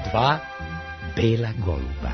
2 bela goluba.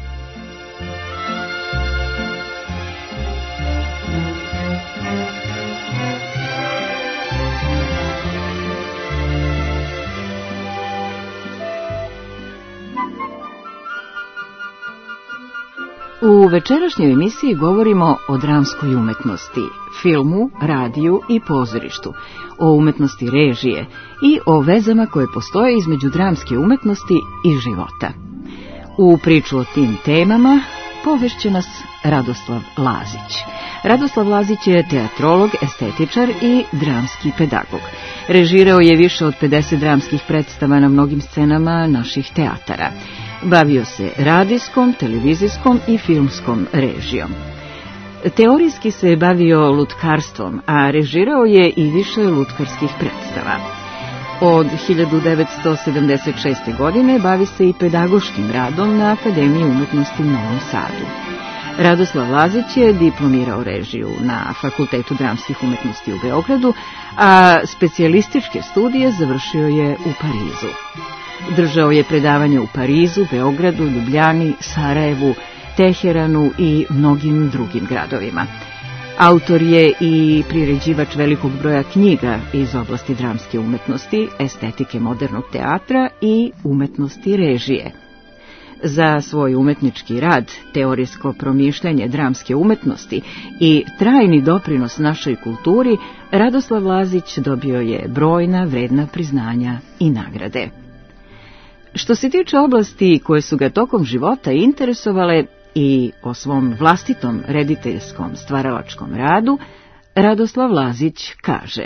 U večerašnjoj emisiji govorimo o dramskoj umetnosti, filmu, radiju i pozorištu, o umetnosti režije i o vezama koje postoje između dramske umetnosti i života. U priču o tim temama povešće nas Radoslav Lazić. Radoslav Lazić je teatrolog, estetičar i dramski pedagog. Režirao je više od 50 dramskih predstava na mnogim scenama naših teatara. Bavio se radijskom, televizijskom i filmskom režijom. Teorijski se bavio lutkarstvom, a režirao je i više lutkarskih predstava. Od 1976. godine bavi se i pedagoškim radom na Akademiji umetnosti u Novom Sadu. Radoslav Lazić je diplomirao režiju na Fakultetu dramskih umetnosti u Beogradu, a specijalističke studije završio je u Parizu. Držao je predavanja u Parizu, Beogradu, Ljubljani, Sarajevu, Teheranu i mnogim drugim gradovima. Autor je i priređivač velikog broja knjiga iz oblasti dramske umetnosti, estetike modernog teatra i umetnosti režije. Za svoj umetnički rad, teorijsko promišljanje dramske umetnosti i trajni doprinos našoj kulturi, Radoslav Lazić dobio je brojna vredna priznanja i nagrade. Što se tiče oblasti koje su ga tokom života interesovale i o svom vlastitom rediteljskom stvaralačkom radu, Radoslav Lazić kaže: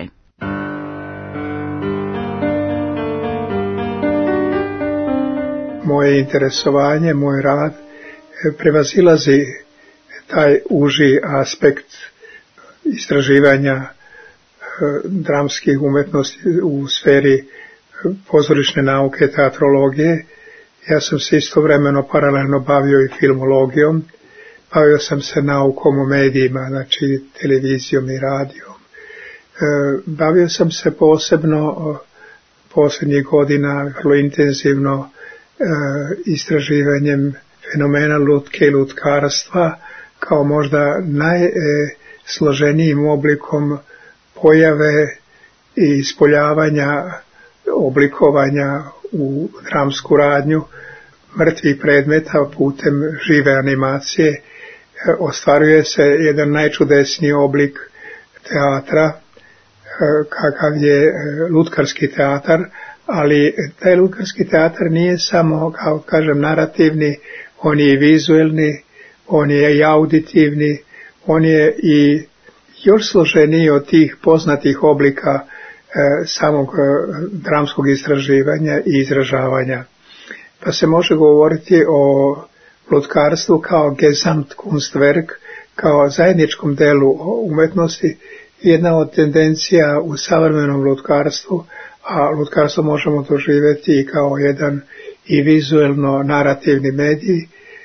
Moje interesovanje, moj rad prevazilazi taj uži aspekt istraživanja dramskih umetnosti u sferi pozorišne nauke, teatrologije. Ja sam se istovremeno paralelno bavio i filmologijom, bavio sam se naukom o medijima, znači televizijom i radijom. Bavio sam se posebno posljednjih godina vrlo intenzivno istraživanjem fenomena lutke i lutkarstva kao možda najsloženijim oblikom pojave i ispoljavanja oblikovanja u dramsku radnju mrtvih predmeta putem žive animacije. Ostvaruje se jedan najčudesniji oblik teatra, kakav je lutkarski teatar, ali taj lutkarski teatar nije samo, kao kažem, narativni, on je i vizuelni, on je i auditivni, on je i još složeniji od tih poznatih oblika samog dramskog istraživanja i izražavanja. Pa se može govoriti o lutkarstvu kao Gesamtkunstwerk, kao zajedničkom delu umetnosti. Jedna od tendencija u savremenom lutkarstvu, a lutkarstvo možemo doživjeti i kao jedan i vizuelno narativni medij,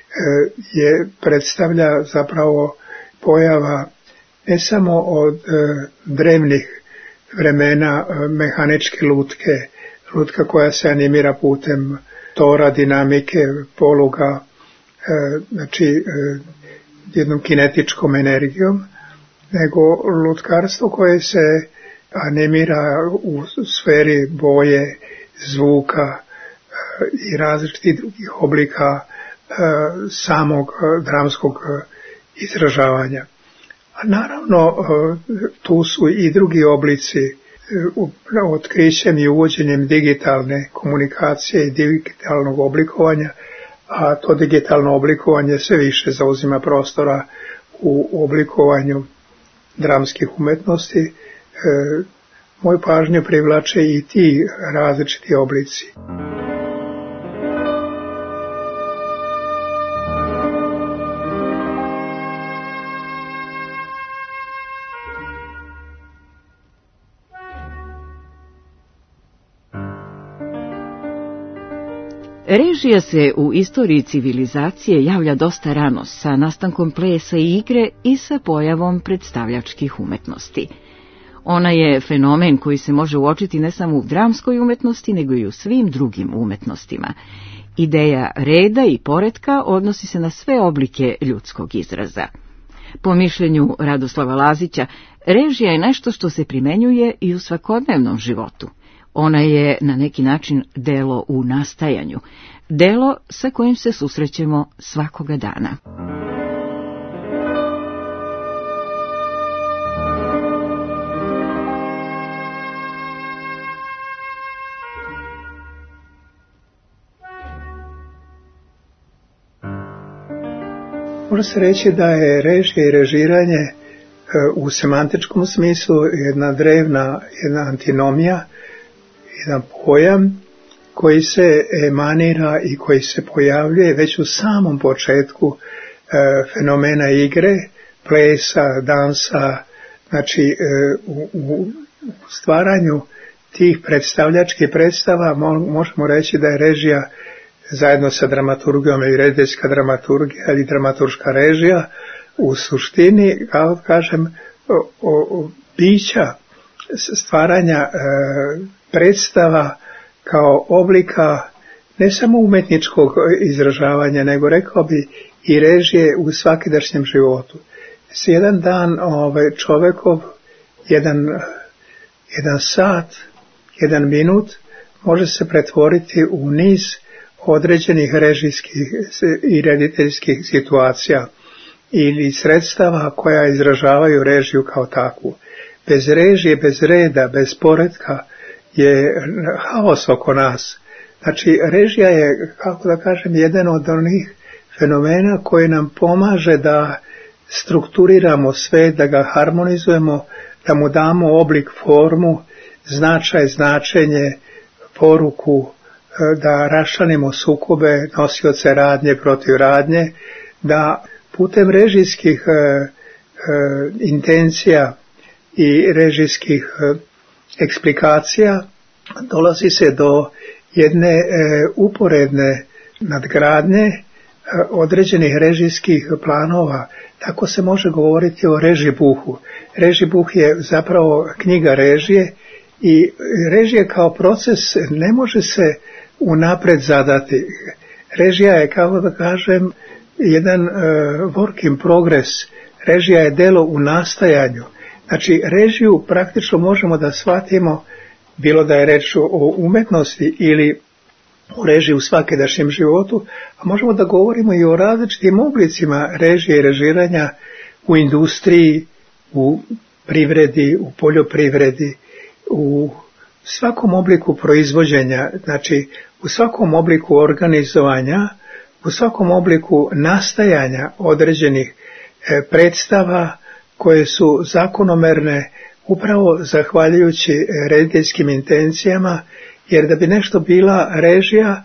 predstavlja zapravo pojava ne samo od drevnih vremena mehaničke lutke, lutka koja se animira putem tora, dinamike, poluga, znači jednom kinetičkom energijom, nego lutkarstvo koje se animira u sferi boje, zvuka i različitih drugih oblika samog dramskog izražavanja. A naravno, tu su i drugi oblici otkrićem i uvođenjem digitalne komunikacije i digitalnog oblikovanja, a to digitalno oblikovanje sve više zauzima prostora u oblikovanju dramskih umetnosti. Moju pažnju privlače i ti različiti oblici. Režija se u istoriji civilizacije javlja dosta rano sa nastankom plesa i igre i sa pojavom predstavljačkih umetnosti. Ona je fenomen koji se može uočiti ne samo u dramskoj umetnosti, nego i u svim drugim umetnostima. Ideja reda i poretka odnosi se na sve oblike ljudskog izraza. Po mišljenju Radoslava Lazića, režija je nešto što se primenjuje i u svakodnevnom životu. Ona je na neki način delo u nastajanju, delo sa kojim se susrećemo svakoga dana. Može se reći da je režija i režiranje u semantičkom smislu jedna drevna, jedna antinomija, jedan pojam koji se emanira i koji se pojavljuje već u samom početku fenomena igre, plesa, dansa, znači u stvaranju tih predstavljačkih predstava možemo reći da je režija zajedno sa dramaturgijom ili rediteljska dramaturgija ili dramaturška režija u suštini, kao kažem, bića stvaranja predstava kao oblika ne samo umetničkog izražavanja, nego rekao bi i režije u svakidašnjem životu. Jedan dan čovekov, jedan sat, jedan minut može se pretvoriti u niz određenih režijskih i rediteljskih situacija ili sredstava koja izražavaju režiju kao takvu. Bez režije, bez reda, bez poretka je haos oko nas. Znači, režija je, kako da kažem, jedan od onih fenomena koji nam pomaže da strukturiramo sve, da ga harmonizujemo, da mu damo oblik, formu, značaj, značenje, poruku, da raščlanimo sukobe, nosioce radnje protiv radnje, da putem režijskih intencija i režijskih eksplikacija dolazi se do jedne uporedne nadgradnje određenih režijskih planova. Tako se može govoriti o režibuhu. Režibuh je zapravo knjiga režije i režija kao proces ne može se unapred zadati. Režija je, kako da kažem, jedan work in progress. Režija je delo u nastajanju. Znači, režiju praktično možemo da shvatimo, bilo da je reč o umetnosti ili o režiji u svakidašnjem životu, a možemo da govorimo i o različitim oblicima režije i režiranja u industriji, u privredi, u poljoprivredi, u svakom obliku proizvođenja, znači u svakom obliku organizovanja, u svakom obliku nastajanja određenih predstava koje su zakonomerne upravo zahvaljujući rediteljskim intencijama, jer da bi nešto bila režija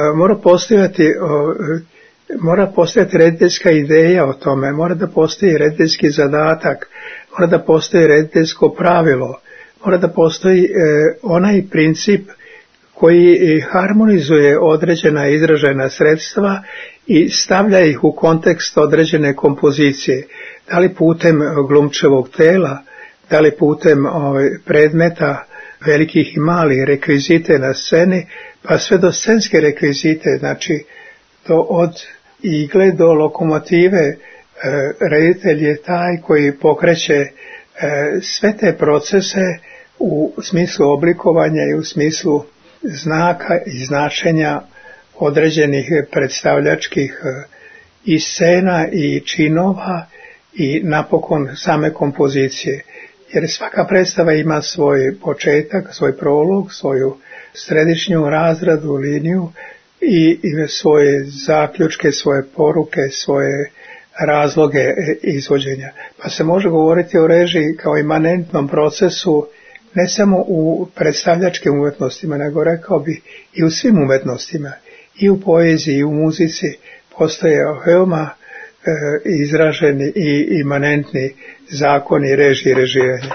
mora postojati rediteljska ideja o tome, mora da postoji rediteljski zadatak, mora da postoji rediteljsko pravilo, mora da postoji onaj princip koji harmonizuje određena izražena sredstva i stavlja ih u kontekst određene kompozicije, da li putem glumčevog tela, da li putem predmeta velikih i malih, rekvizite na sceni, pa sve do scenske rekvizite, znači to od igle do lokomotive, reditelj je taj koji pokreće sve te procese u smislu oblikovanja i u smislu znaka i značenja određenih predstavljačkih i scena i činova i napokon same kompozicije. Jer svaka predstava ima svoj početak, svoj prolog, svoju središnju razradu, liniju i svoje zaključke, svoje poruke, svoje razloge izvođenja. Pa se može govoriti o režiji kao imanentnom procesu ne samo u predstavljačkim umetnostima, nego rekao bi i u svim umetnostima, i u poeziji, i u muzici postoje veoma izraženi i imanentni zakoni režije i režiranja.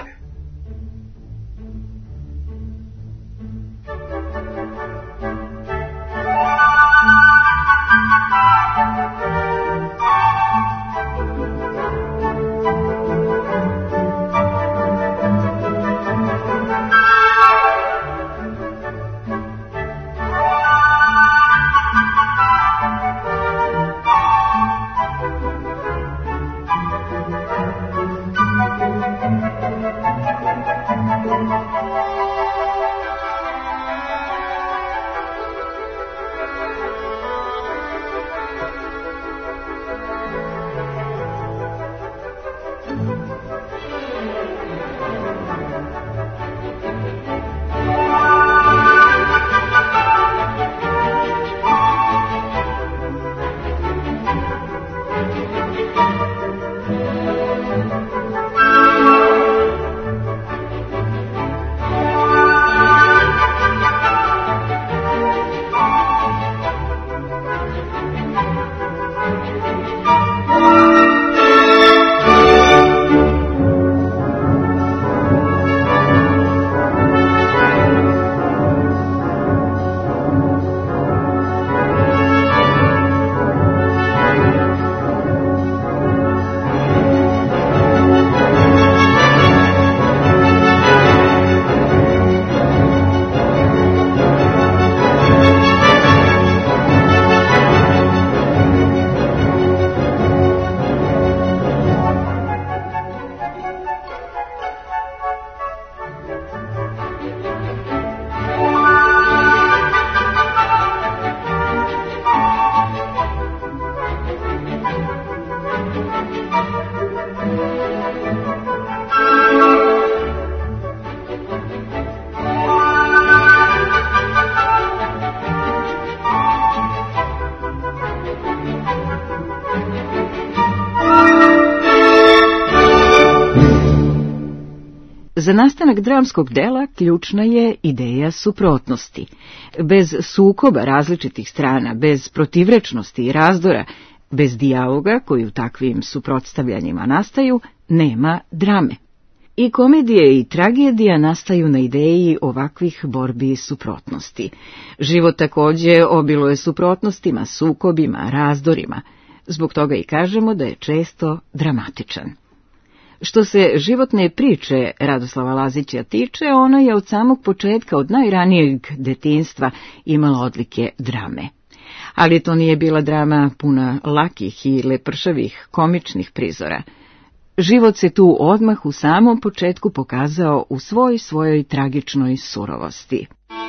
Za nastanak dramskog dela ključna je ideja suprotnosti. Bez sukoba različitih strana, bez protivrečnosti i razdora, bez dijaloga koji u takvim suprotstavljanjima nastaju, nema drame. I komedije i tragedija nastaju na ideji ovakvih borbi i suprotnosti. Život također obiluje suprotnostima, sukobima, razdorima. Zbog toga i kažemo da je često dramatičan. Što se životne priče Radoslava Lazića tiče, ona je od samog početka, od najranijeg detinjstva, imala odlike drame. Ali to nije bila drama puna lakih i lepršavih komičnih prizora. Život se tu odmah u samom početku pokazao u svojoj tragičnoj surovosti.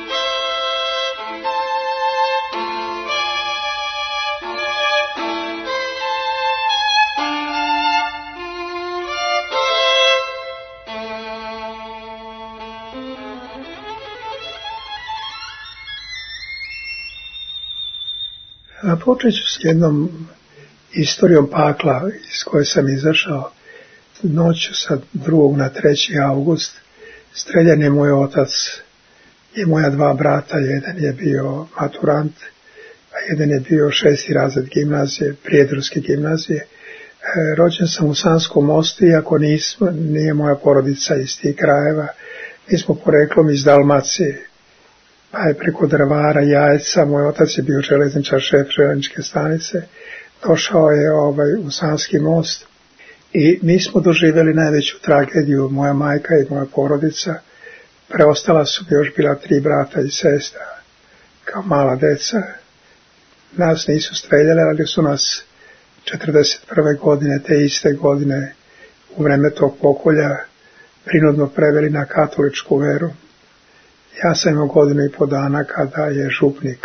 Počet ću s jednom istorijom pakla iz koje sam izašao. Noću sa 2. na 3. august streljan je moj otac i moja 2 brata. Jedan je bio maturant, a jedan je bio 6. razred gimnazije, Prijedorske gimnazije. Rođen sam u Sanskom Mostu, iako nije moja porodica iz tih krajeva. Mi smo poreklom iz Dalmacije. Pa je preko Drvara, Jajca, moj otac je bio železničar, šef željezničke stanice, došao je u Sanski Most i mi smo doživjeli najveću tragediju, moja majka i moja porodica. Preostala su još bila 3 brata i sestra, kao mala deca. Nas nisu streljali, ali su nas 41. godine, te iste godine, u vreme tog pokolja, prinudno preveli na katoličku veru. Ja sam imao 1,5 godine kada je župnik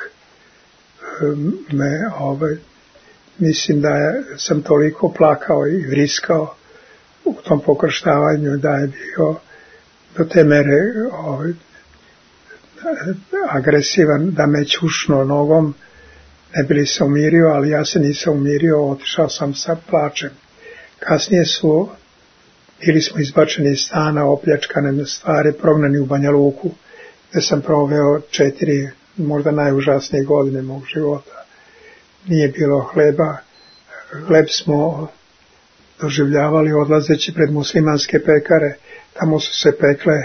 mislim da sam toliko plakao i vriskao u tom pokrštavanju da je bio do te mere agresivan da me čušno nogom, ne bi li se umirio, ali ja se nisam umirio, otišao sam sa plačem. Kasnije bili smo izbačeni iz stana, opljačkane stvari, prognani u Banja Luku, gdje sam proveo 4 možda najužasnije godine mog života. Nije bilo hleba. Hleb smo doživljavali odlazeći pred muslimanske pekare. Tamo su se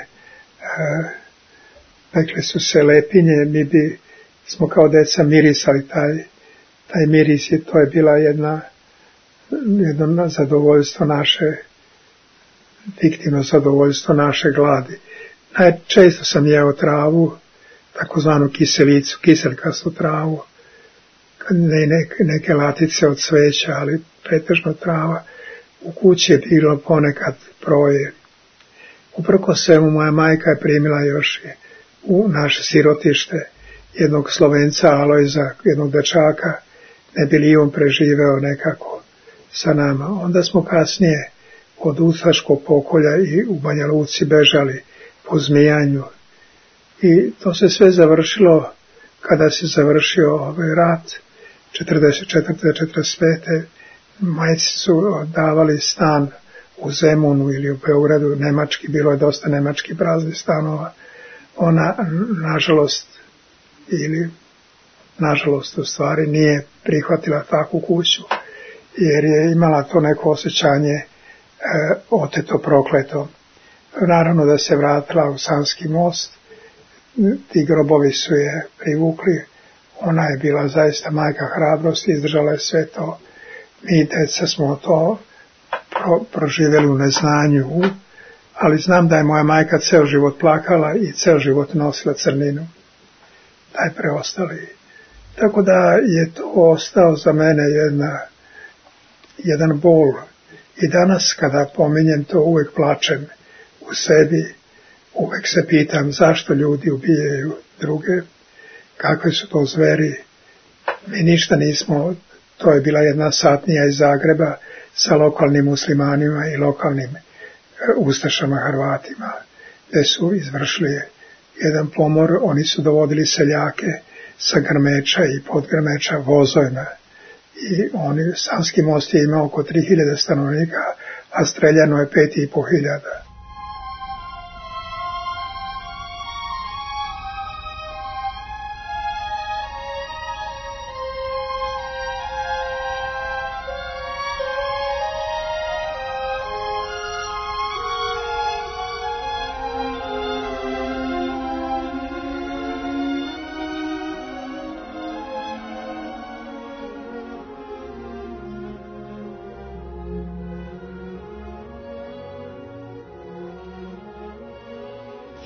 pekle su se lepinje. Mi smo kao deca mirisali taj miris i to je bila jedno zadovoljstvo naše, fiktivno zadovoljstvo naše gladi. Često sam jeo travu, takozvanu kiselicu, kiselkastu travu, neke latice od cveća, ali pretežno trava. U kući je bilo ponekad proje. Uprkos svemu, moja majka je primila još u naše sirotište jednog Slovenca, Alojza, jednog dečaka, ne bi li on preživeo nekako sa nama. Onda smo kasnije od ustaškog pokolja i u Banja Luci bežali po Zmijanju. I to se sve završilo kada se završio rat 44. 45. Majci su davali stan u Zemunu ili u Beogradu, nemački, bilo je dosta nemačkih praznih stanova. Ona, nažalost u stvari nije prihvatila takvu kuću, jer je imala to neko osjećanje oteto, prokleto. Naravno da se vratila u Sanski Most, ti grobovi su je privukli, ona je bila zaista majka hrabrosti, izdržala je sve to. Mi deca smo to proživjeli u neznanju, ali znam da je moja majka ceo život plakala i ceo život nosila crninu, taj preostali. Tako da je to ostao za mene jedan bol. I danas kada pominjem to uvijek plačem u sebi, uvijek se pitam zašto ljudi ubijaju druge, kakve su to zveri. Mi ništa nismo, to je bila jedna satnija iz Zagreba sa lokalnim muslimanima i lokalnim ustašama Hrvatima, gdje su izvršili jedan pomor. Oni su dovodili seljake sa Grmeča i Podgrmeča vozovima i Sanski Most je imao oko 3000 stanovnika, a streljano je 5500.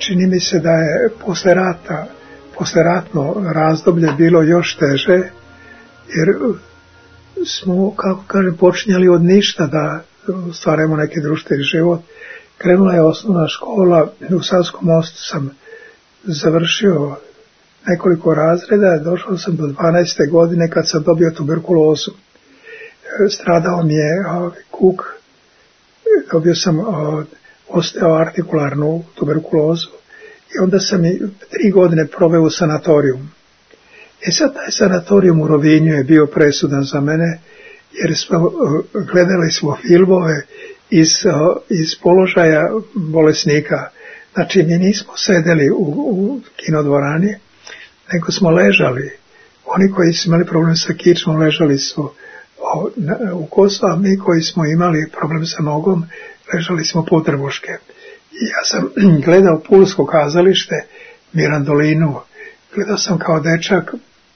čini mi se da je posleratno razdoblje bilo još teže, jer smo, kako kažem, počinjali od ništa da stvaramo neki društveni život. Krenula je osnovna škola, u Savskom Mostu sam završio nekoliko razreda, došao sam do 12. godine kad sam dobio tuberkulozu. Stradao mi je kuk, dobio sam osteoartikularnu tuberkulozu i onda sam i 3 godine proveo u sanatoriju. Sad taj sanatorijum u Rovinju je bio presudan za mene, jer gledali smo filmove iz položaja bolesnika. Znači, mi nismo sedeli u kinodvorani, nego smo ležali. Oni koji su imali problem sa kičmom ležali su u kosu, a mi koji smo imali problem sa nogom ležali smo potrbuške. I ja sam gledao Pulsko kazalište, Mirandolinu, gledao sam kao dečak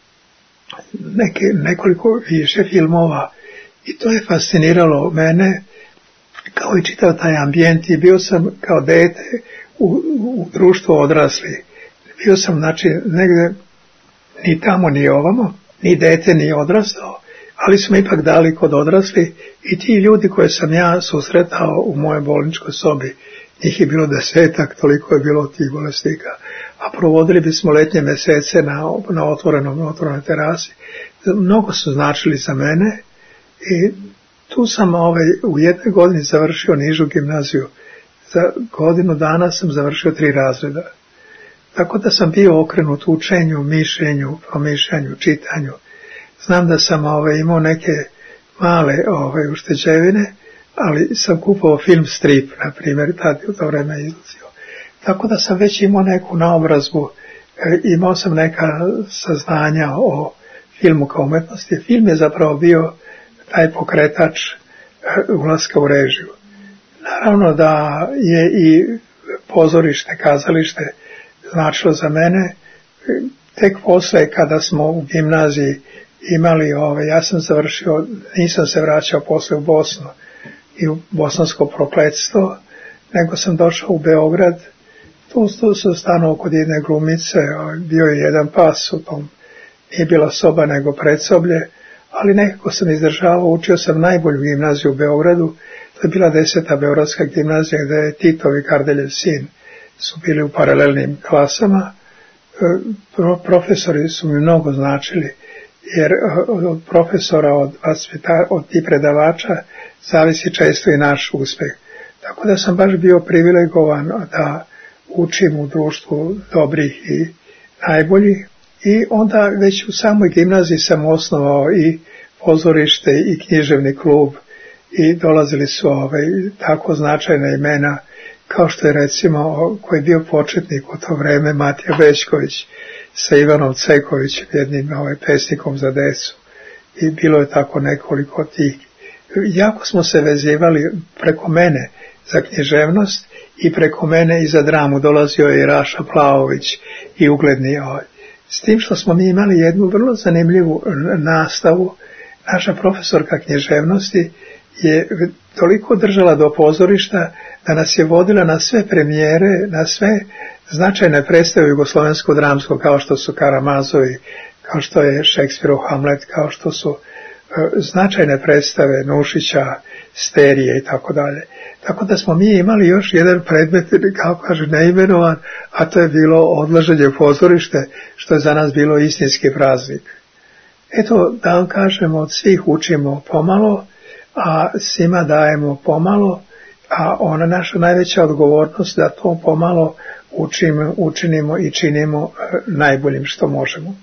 nekoliko više filmova i to je fasciniralo mene, kao i čitav taj ambijent, i bio sam kao dete u društvu odrasli. Bio sam, znači, negde ni tamo ni ovamo, ni dete ni odrastao, ali smo ipak dali kod odrasli i ti ljudi koje sam ja susretao u mojoj bolničkoj sobi, njih je bilo 10, toliko je bilo tih bolesnika, a provodili bismo letnje mesece na otvorenoj terasi. Mnogo su značili za mene i tu sam u jednoj godini završio nižu gimnaziju. Za godinu dana sam završio 3 razreda. Tako da sam bio okrenut učenju, mišljenju, promišljanju, čitanju. Znam da sam imao neke male ušteđevine, ali sam kupovao film strip, na primjer, tad je u to vreme izlazio. Tako da sam već imao neku naobrazbu, imao sam neka saznanja o filmu kao umetnosti. Film je zapravo bio taj pokretač ulaska u režiju. Naravno da je i pozorište, kazalište značilo za mene. Tek posle, kada smo u gimnaziji imali, ja sam završio, nisam se vraćao posle u Bosnu i u bosansko prokletstvo, nego sam došao u Beograd. Tu sam stanuo kod jedne glumice, bio je jedan pas u tom, nije bila soba nego predsoblje, ali nekako sam izdržavao, učio sam najbolju gimnaziju u Beogradu, to je bila 10. Beogradska gimnazija gde je Titov i Kardeljev sin su bili u paralelnim klasama. Profesori su mi mnogo značili, jer od profesora, od tih predavača zavisi često i naš uspeh. Tako da sam baš bio privilegovan da učim u društvu dobrih i najboljih. I onda već u samoj gimnaziji sam osnovao i pozorište i književni klub i dolazili su tako značajna imena kao što je recimo koji je bio početnik u to vreme Matija Bećković sa Ivanom Cekovićem, jednim pesnikom za decu, i bilo je tako nekoliko tih. Jako smo se vezivali preko mene za književnost i preko mene i za dramu. Dolazio je i Raša Plavović i ugledni S tim što smo mi imali jednu vrlo zanimljivu nastavu. Naša profesorka književnosti je toliko držala do pozorišta da nas je vodila na sve premijere, na sve značajne predstave jugoslovenskog dramskog, kao što su Karamazovi, kao što je Šekspirov Hamlet, kao što su značajne predstave Nušića, Sterije i tako dalje. Tako da smo mi imali još jedan predmet, kao kaže, neimenovan, a to je bilo odlaženje u pozorište, što je za nas bilo istinski praznik. Eto, da vam kažemo, od svih učimo pomalo, a svima dajemo pomalo, a ona naša najveća odgovornost da to pomalo učinimo i činimo najboljim što možemo.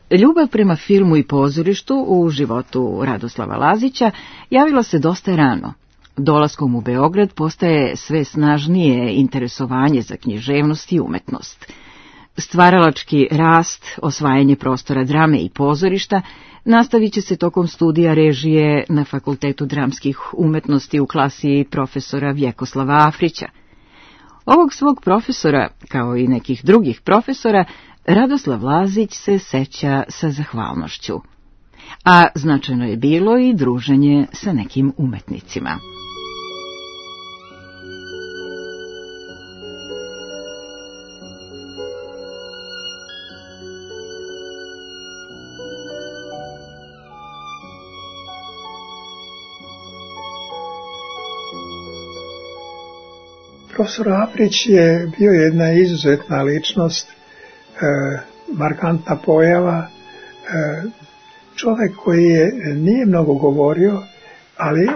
Ljubav prema filmu i pozorištu u životu Radoslava Lazića javila se dosta rano. Dolaskom u Beograd postaje sve snažnije interesovanje za književnost i umetnost. Stvaralački rast, osvajanje prostora drame i pozorišta nastavit će se tokom studija režije na Fakultetu dramskih umetnosti u klasi profesora Vjekoslava Afrića. Ovog svog profesora, kao i nekih drugih profesora, Radoslav Lazić se seća sa zahvalnošću. A značajno je bilo i druženje sa nekim umetnicima. Profesor Afrić je bio jedna izuzetna ličnost, markantna pojava, čovjek koji nije mnogo govorio, ali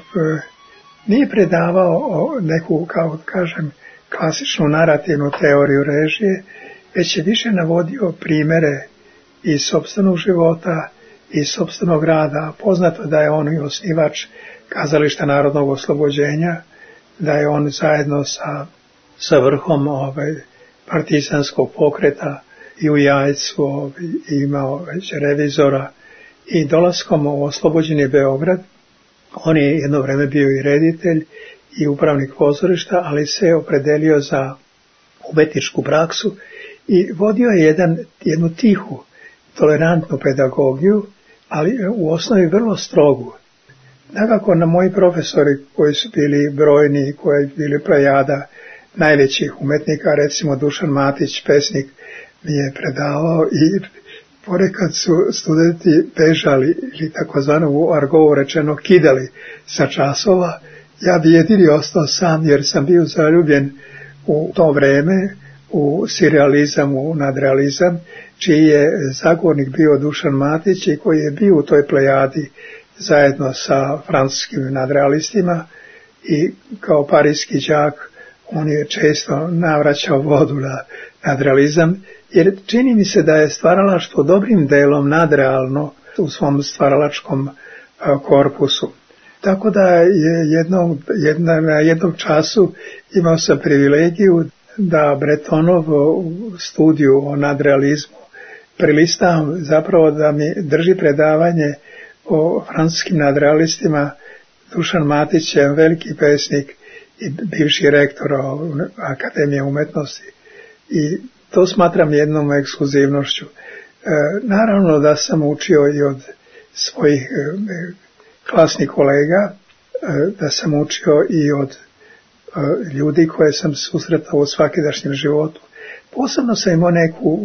nije predavao neku, kao kažem, klasičnu narativnu teoriju režije, već je više navodio primjere iz sopstvenog života i sopstvenog rada. Poznato da je on i osnivač Kazališta narodnog oslobođenja, da je on zajedno sa vrhom partizanskog pokreta i u Jajcu imao već revizora, i dolaskom u oslobođeni Beograd, on je jedno vreme bio i reditelj i upravnik pozorišta, ali se opredelio za umetničku praksu i vodio je jednu tihu, tolerantnu pedagogiju, ali u osnovi vrlo strogu. Nekako na moji profesori koji su bili brojni, koji su bili plejada najvećih umetnika, recimo Dušan Matić, pesnik, mi je predavao i ponekad su studenti bežali ili takozvano u argovu rečeno kidali sa časova. Ja bi jedini ostao sam jer sam bio zaljubljen u to vreme u surrealizam, u nadrealizam, čiji je zagovornik bio Dušan Matić i koji je bio u toj plejadi zajedno sa francuskim nadrealistima, i kao parijski đak on je često navraćao vodu na nadrealizam, jer čini mi se da je stvaralaštvo dobrim delom nadrealno u svom stvaralačkom korpusu. Tako da je na jednom času imao sam privilegiju da Bretonov studiju o nadrealizmu prilistam, zapravo da mi drži predavanje o francuskim nadrealistima. Dušan Matić je veliki pesnik i bivši rektor Akademije umetnosti, i to smatram jednom ekskluzivnošću. Naravno da sam učio i od svojih klasnih kolega, da sam učio i od ljudi koje sam susretao u svakidašnjem životu. Posebno sam imao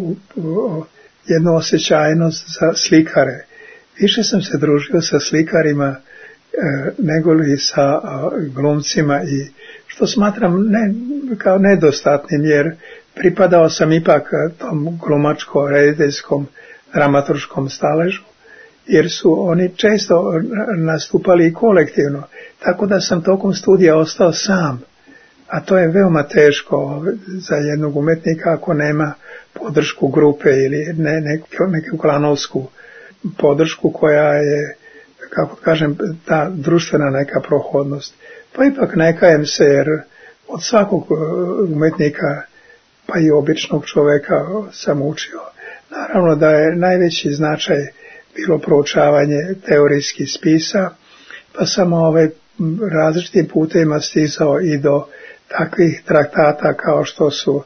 jednu osjećajnost za slikare. Više sam se družio sa slikarima nego li sa glumcima, i što smatram kao nedostatnim, jer pripadao sam ipak tom glumačko-rediteljskom dramaturškom staležu, jer su oni često nastupali kolektivno, tako da sam tokom studija ostao sam, a to je veoma teško za jednog umetnika ako nema podršku grupe ili neku klanovsku podršku koja je, kako kažem, ta društvena neka prohodnost. Pa ipak ne kajem se, jer od svakog umetnika, pa i običnog čoveka sam učio. Naravno da je najveći značaj bilo proučavanje teorijskih spisa, pa sam različitim putevima stizao i do takvih traktata kao što su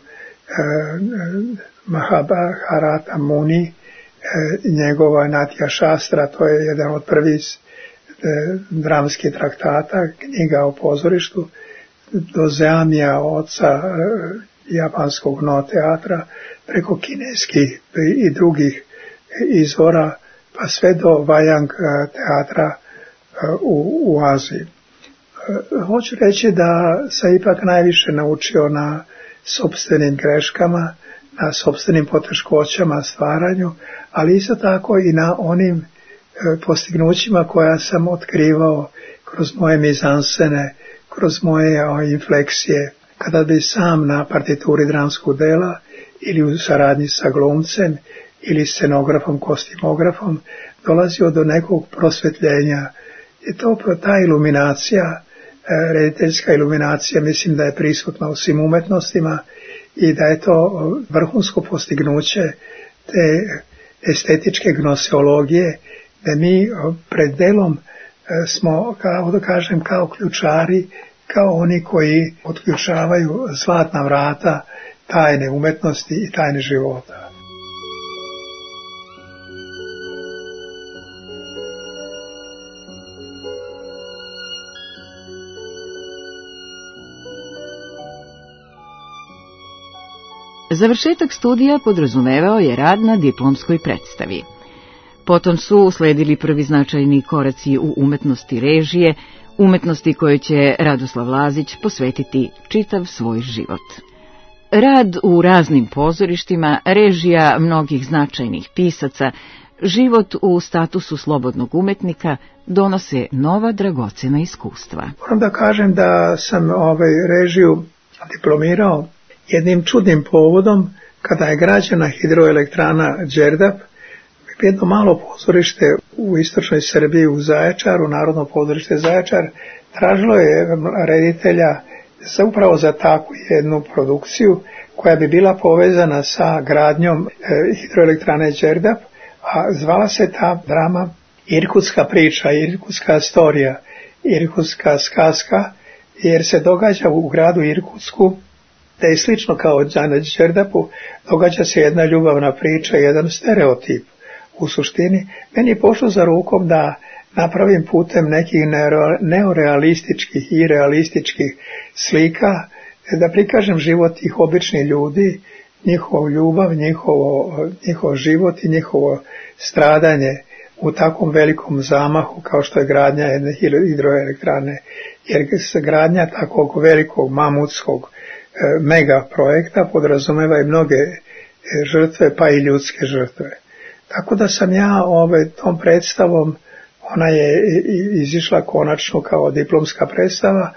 Mahabharata Muni, njegova Natya Shastra, to je jedan od prvih dramskih traktata, knjiga o pozorištu, do Zeamija, oca japanskog no teatra, preko kineskih i drugih izvora, pa sve do Vajang teatra u Aziji. Hoću reći da sam ipak najviše naučio na sopstvenim greškama, na sopstvenim poteškoćama stvaranju, ali isto tako i na onim postignućima koja sam otkrivao kroz moje mizansene, kroz moje infleksije, kada bi sam na partituri dramskog dela ili u saradnji sa glumcem ili scenografom, kostimografom, dolazio do nekog prosvetljenja. I ta iluminacija, rediteljska iluminacija, mislim da je prisutna u svim umetnostima i da je to vrhunsko postignuće te estetičke gnoseologije, da mi pred delom smo, kao da kažem, kao ključari, kao oni koji otključavaju zlatna vrata tajne umetnosti i tajne života. Završetak studija podrazumevao je rad na diplomskoj predstavi. Potom su usledili prvi značajni koraci u umetnosti režije, umetnosti kojoj će Radoslav Lazić posvetiti čitav svoj život. Rad u raznim pozorištima, režija mnogih značajnih pisaca, život u statusu slobodnog umetnika donose nova dragocena iskustva. Moram da kažem da sam režiju diplomirao jednim čudnim povodom kada je građena hidroelektrana Đerdap, jedno malo pozorište u istočnoj Srbiji u Zaječaru, Narodno pozorište Zaječar, tražilo je reditelja upravo za takvu jednu produkciju koja bi bila povezana sa gradnjom hidroelektrane Đerdap, a zvala se ta drama Irkutska priča, Irkutska storija, Irkutska skaska, jer se događa u gradu Irkutsku, da je slično kao na Đerdapu, događa se jedna ljubavna priča, jedan stereotip. U suštini, meni je pošlo za rukom da napravim putem nekih neorealističkih i realističkih slika, da prikažem život tih običnih ljudi, njihov ljubav, njihov život i njihovo stradanje u takvom velikom zamahu kao što je gradnja jedne hidroelektrane. Jer se gradnja takvog velikog mamutskog mega projekta podrazumeva i mnoge žrtve, pa i ljudske žrtve. Tako da sam ja tom predstavom, ona je izišla konačno kao diplomska predstava,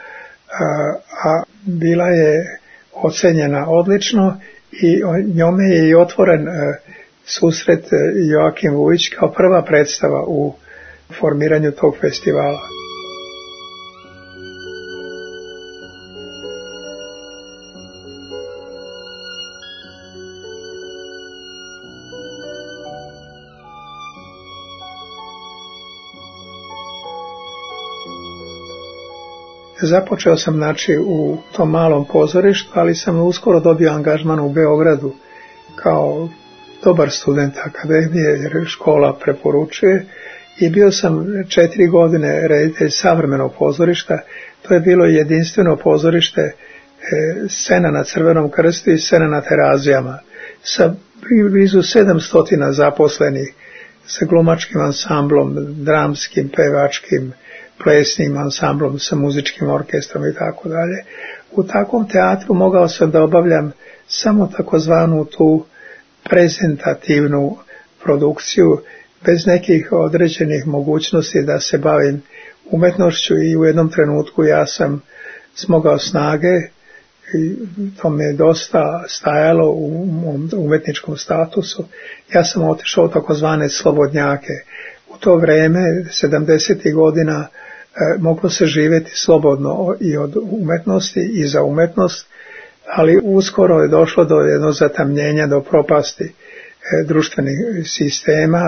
a bila je ocenjena odlično i njome je i otvoren susret Joakim Vujić kao prva predstava u formiranju tog festivala. Započeo sam u tom malom pozorištu, ali sam uskoro dobio angažman u Beogradu kao dobar student akademije, jer škola preporučuje, i bio sam 4 godine reditelj savremenog pozorišta. To je bilo jedinstveno pozorište, scena na Crvenom krstu i scena na Terazijama, sa blizu 700 zaposlenih, sa glumačkim ansamblom, dramskim, pevačkim, plesnim ansamblom, sa muzičkim orkestrom i tako dalje. U takvom teatru mogao sam da obavljam samo takozvanu tu prezentativnu produkciju, bez nekih određenih mogućnosti da se bavim umetnošću, i u jednom trenutku ja sam smogao snage, i to me je dosta stajalo u mom umetničkom statusu. Ja sam otišao u takozvane slobodnjake. U to vreme, 70. godina, moglo se živjeti slobodno i od umetnosti i za umetnost, ali uskoro je došlo do jednog zatamnjenja, do propasti društvenih sistema,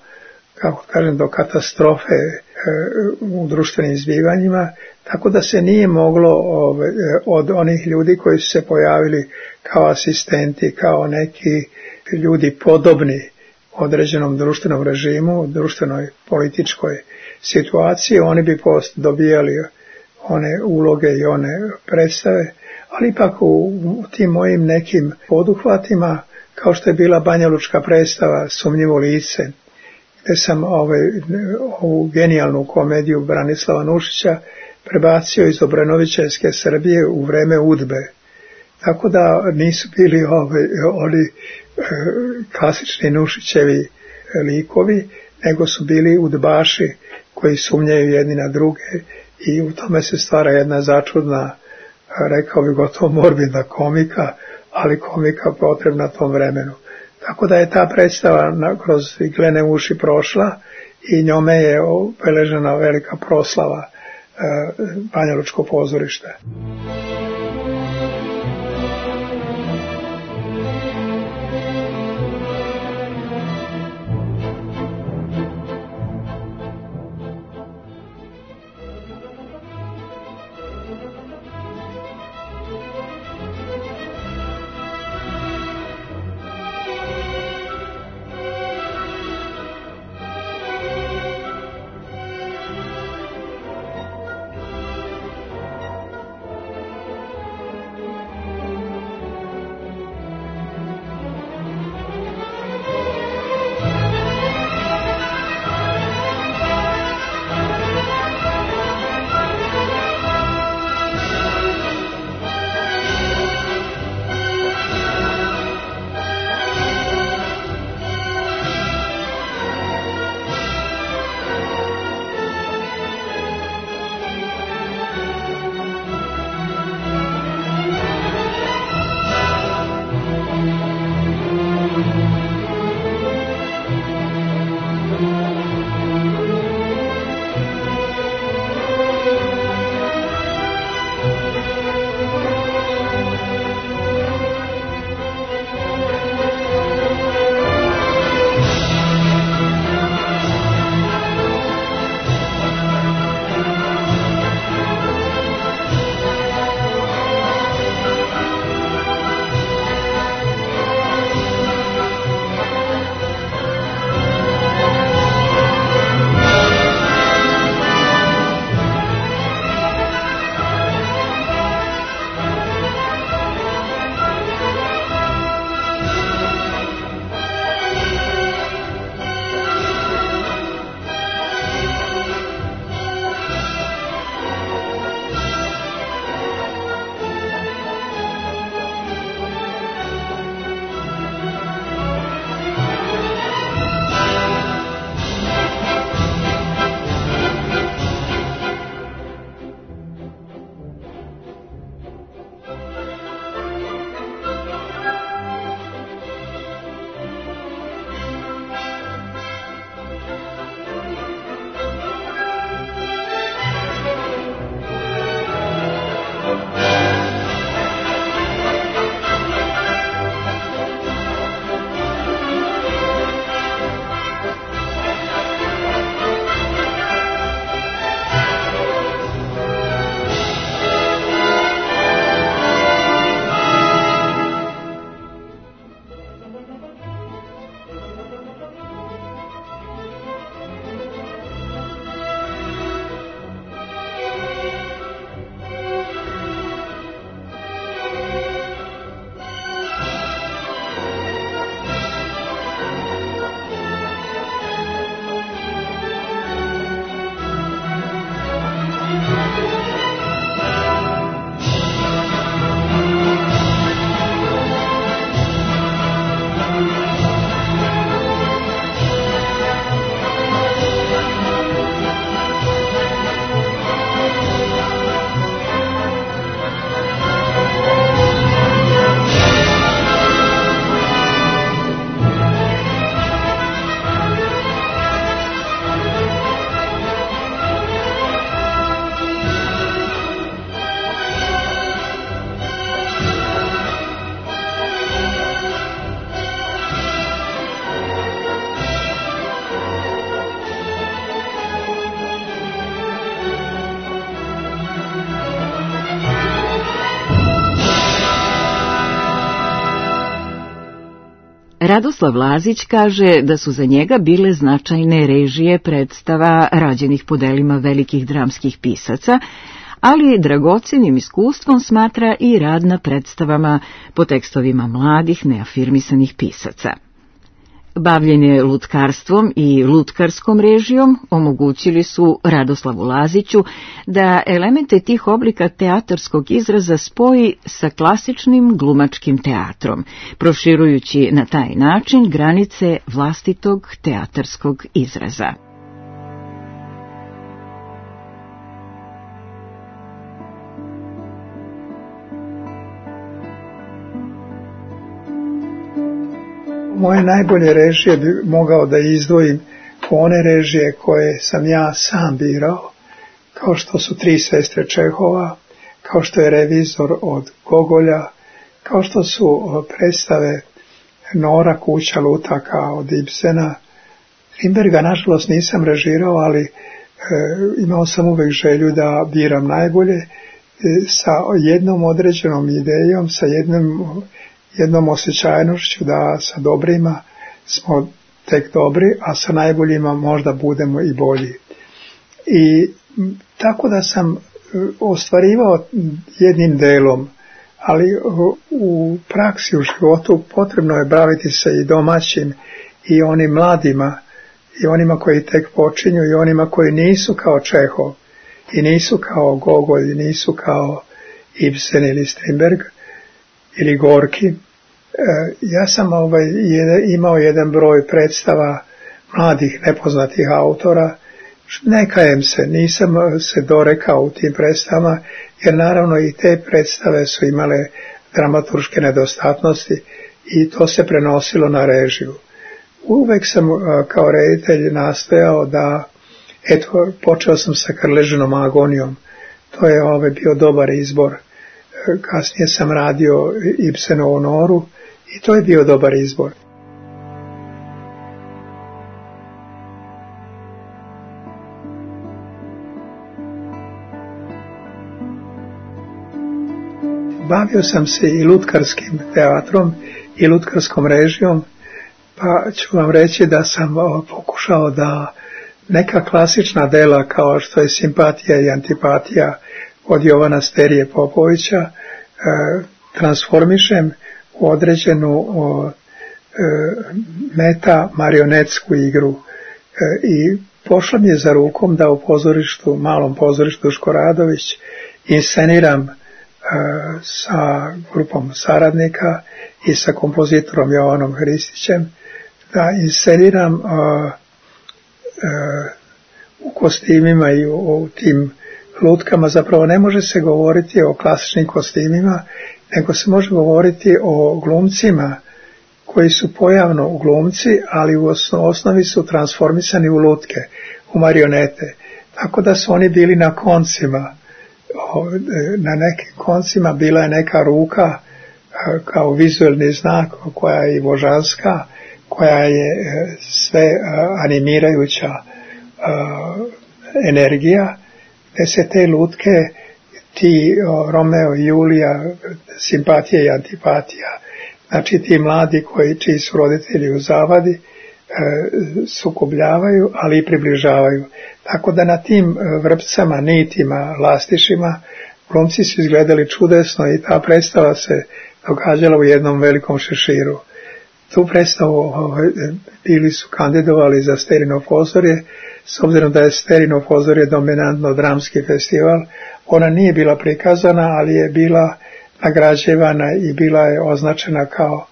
do katastrofe u društvenim zbivanjima, tako da se nije moglo od onih ljudi koji su se pojavili kao asistenti, kao neki ljudi podobni određenom društvenom režimu, društvenoj političkoj situaciji, oni bi dobijali one uloge i one predstave, ali ipak u tim mojim nekim poduhvatima, kao što je bila banjalučka predstava Sumnjivo lice, gde sam ovu genijalnu komediju Branislava Nušića prebacio iz Obrenovićevske Srbije u vreme UDBE. Tako da nisu bili oni klasični Nušićevi likovi, nego su bili udbaši koji sumnjaju jedni na druge, i u tome se stvara jedna začudna, rekao bi gotovo morbidna komika, ali komika potrebna tom vremenu. Tako da je ta predstava kroz iglene uši prošla i njome je obeležena velika proslava Banjalučko pozorište. Radoslav Lazić kaže da su za njega bile značajne režije predstava rađenih po delima velikih dramskih pisaca, ali dragocenim iskustvom smatra i rad na predstavama po tekstovima mladih neafirmisanih pisaca. Bavljenje lutkarstvom i lutkarskom režijom omogućili su Radoslavu Laziću da elemente tih oblika teatarskog izraza spoji sa klasičnim glumačkim teatrom, proširujući na taj način granice vlastitog teatarskog izraza. moje najbolje režije bi mogao da izdvojim one režije koje sam ja sam birao, kao što su Tri sestre Čehova, kao što je Revizor od Gogolja, kao što su predstave Nora, Kuća lutaka od Ibsena. Strindberga nažalost nisam režirao, ali imao sam uvek želju da biram najbolje, sa jednom određenom idejom, sa jednom osjećajnošću da sa dobrima smo tek dobri, a sa najboljima možda budemo i bolji. I tako da sam ostvarivao jednim delom, ali u praksi, u životu potrebno je baviti se i domaćim i onim mladima i onima koji tek počinju i onima koji nisu kao Čehov i nisu kao Gogolj i nisu kao Ibsen ili Strindberg ili Gorki. Ja sam imao jedan broj predstava mladih nepoznatih autora. Ne kajem se, nisam se dorekao u tim predstavama, jer naravno i te predstave su imale dramaturške nedostatnosti i to se prenosilo na režiju. Uvek sam kao reditelj nastojao da, počeo sam sa Krležinom agonijom, to je bio dobar izbor. Kasnije sam radio Ibsenovu Noru i to je bio dobar izbor. Bavio sam se i lutkarskim teatrom i lutkarskom režijom, pa ću vam reći da sam pokušao da neka klasična dela kao što je Simpatija i antipatija od Jovana Sterije Popovića transformišem u određenu meta marionetsku igru i pošlo mi je za rukom da u pozorištu, malom pozorištu Škoradović insceniram sa grupom saradnika i sa kompozitorom Jovanom Hristićem, da insceniram u kostimima i u tim lutkama. Zapravo ne može se govoriti o klasičnim kostimima, nego se može govoriti o glumcima koji su pojavno glumci, ali u osnovi su transformisani u lutke, u marionete. Tako da su oni bili na koncima. Na nekim koncima bila je neka ruka kao vizualni znak koja je i božanska, koja je sve animirajuća energija, gdje se te lutke, ti Romeo i Julija, Simpatija i antipatija, znači ti mladi čiji su roditelji u zavadi, sukobljavaju, ali i približavaju. Tako da na tim vrpcama, nitima, lastišima, glumci su izgledali čudesno i ta predstava se događala u jednom velikom šeširu. Tu predstavu bili su kandidovali za Sterino pozorje, s obzirom da je Sterino pozorje dominantno dramski festival. Ona nije bila prikazana, ali je bila nagrađivana i bila je označena kao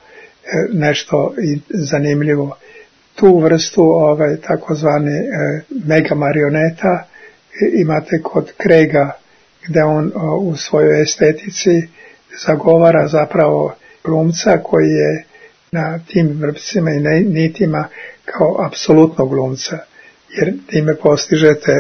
nešto zanimljivo. Tu vrstu takozvane mega marioneta imate kod Craiga, gde on u svojoj estetici zagovara zapravo glumca koji je na tim vrpcima i nitima kao apsolutno glumca, jer time postižete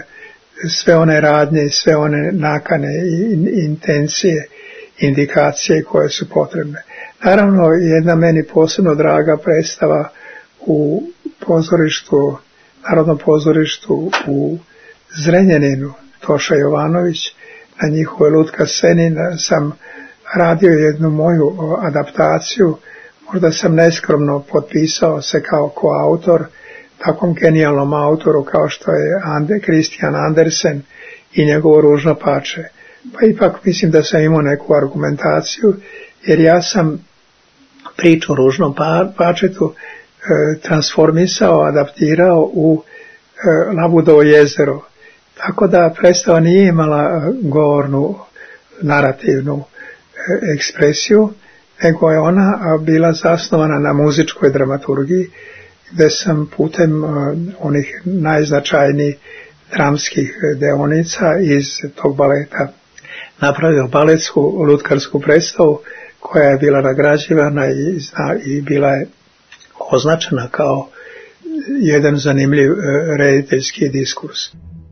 sve one radnje i sve one nakane i intencije, indikacije koje su potrebne. Naravno, jedna meni posebno draga predstava u pozorištu, Narodnom pozorištu u Zrenjaninu, Toša Jovanović, na njihovoj Lutka sceni sam radio jednu moju adaptaciju. Možda sam neskromno potpisao se kao koautor takvom genijalnom autoru kao što je Christian Andersen i njegovo Ružno pače. Pa ipak mislim da sam imao neku argumentaciju, jer ja sam priču o Ružnom pačetu transformisao, adaptirao u Labudovo jezero. Tako da predstava nije imala govornu, narativnu ekspresiju, nego je ona bila zasnovana na muzičkoj dramaturgiji, gde sam putem onih najznačajnijih dramskih deonica iz tog baleta napravio baletsku lutkarsku predstavu koja je bila nagrađivana i bila je označena kao jedan zanimljiv rediteljski diskurs.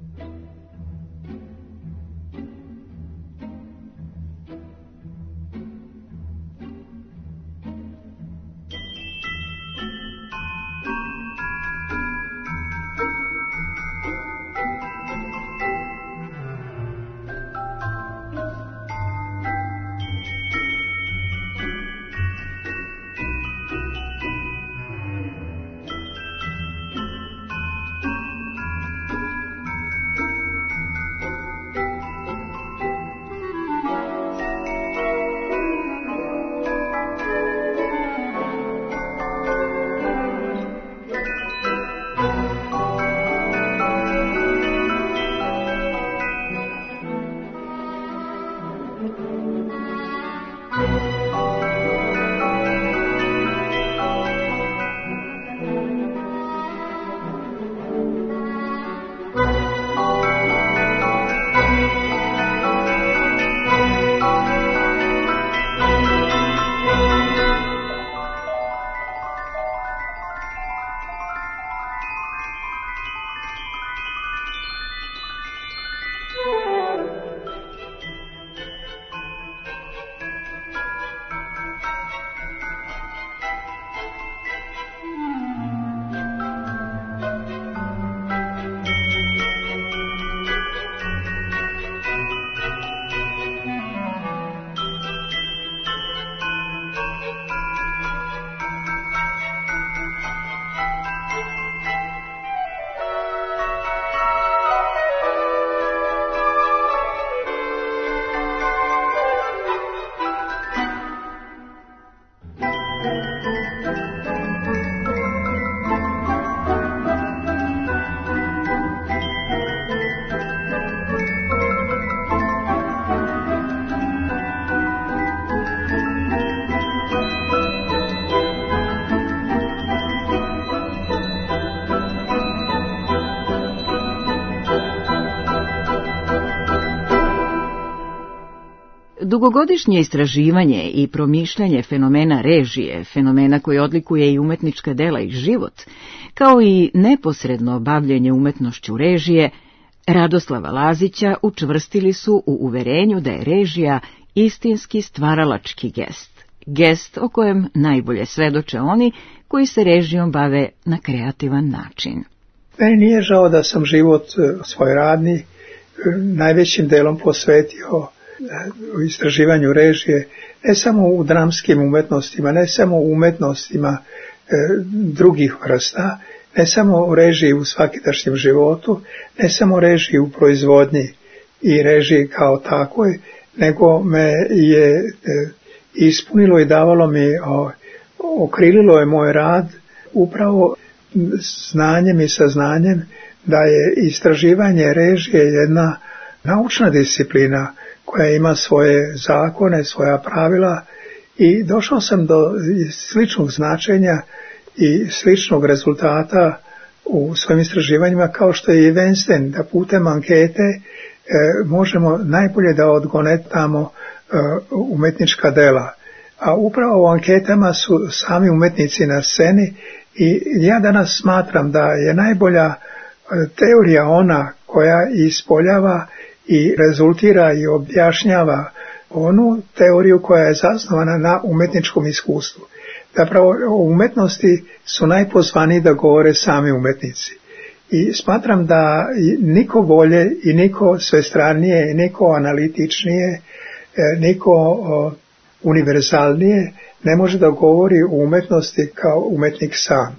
Dugogodišnje istraživanje i promišljanje fenomena režije, fenomena koji odlikuje i umetnička dela i život, kao i neposredno bavljenje umetnošću režije, Radoslava Lazića učvrstili su u uverenju da je režija istinski stvaralački gest, gest o kojem najbolje svedoče oni koji se režijom bave na kreativan način. Meni nije žao da sam život svoj radni najvećim delom posvetio u istraživanju režije, ne samo u dramskim umetnostima, ne samo u umetnostima drugih vrsta, ne samo u režiji u svakidašnjem životu, ne samo u režiji u proizvodnji i režiji kao takvoj, nego me je ispunilo i davalo mi, okrililo je moj rad upravo znanjem i saznanjem da je istraživanje režije jedna naučna disciplina koja ima svoje zakone, svoja pravila, i došao sam do sličnog značenja i sličnog rezultata u svojim istraživanjima kao što je i Weinstein, da putem ankete možemo najbolje da odgonetamo umetnička dela. A upravo u anketama su sami umetnici na sceni i ja danas smatram da je najbolja teorija ona koja ispoljava i rezultira i objašnjava onu teoriju koja je zasnovana na umetničkom iskustvu. Zapravo u umetnosti su najpozvaniji da govore sami umetnici. I smatram da niko bolje i niko svestranije, niko analitičnije, niko univerzalnije ne može da govori o umetnosti kao umetnik sam.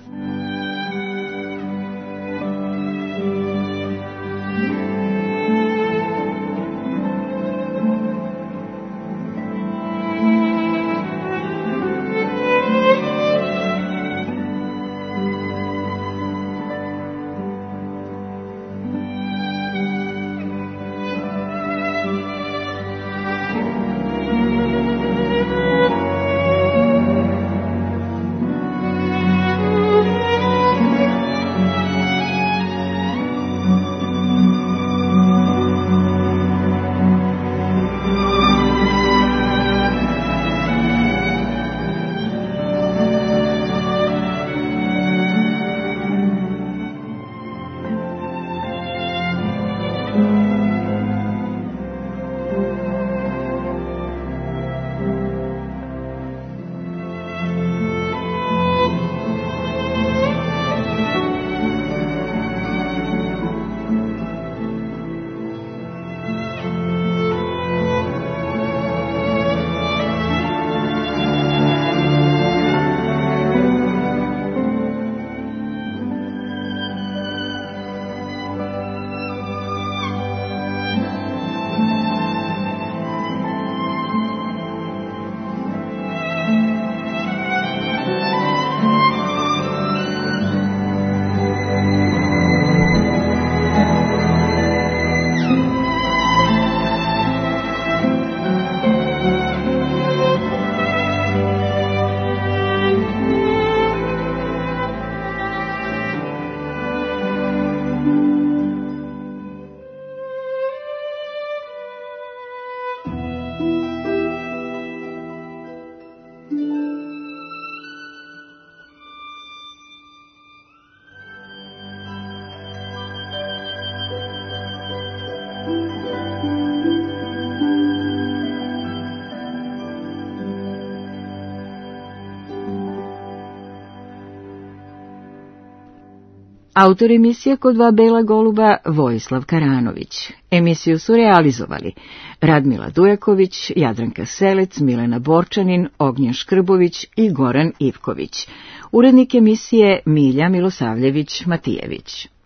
Autor emisije Kod dva bela goluba Vojislav Karanović. Emisiju su realizovali Radmila Dujaković, Jadranka Selec, Milena Borčanin, Ognjen Škrbović i Goran Ivković. Urednik emisije Milja Milosavljević-Matijević.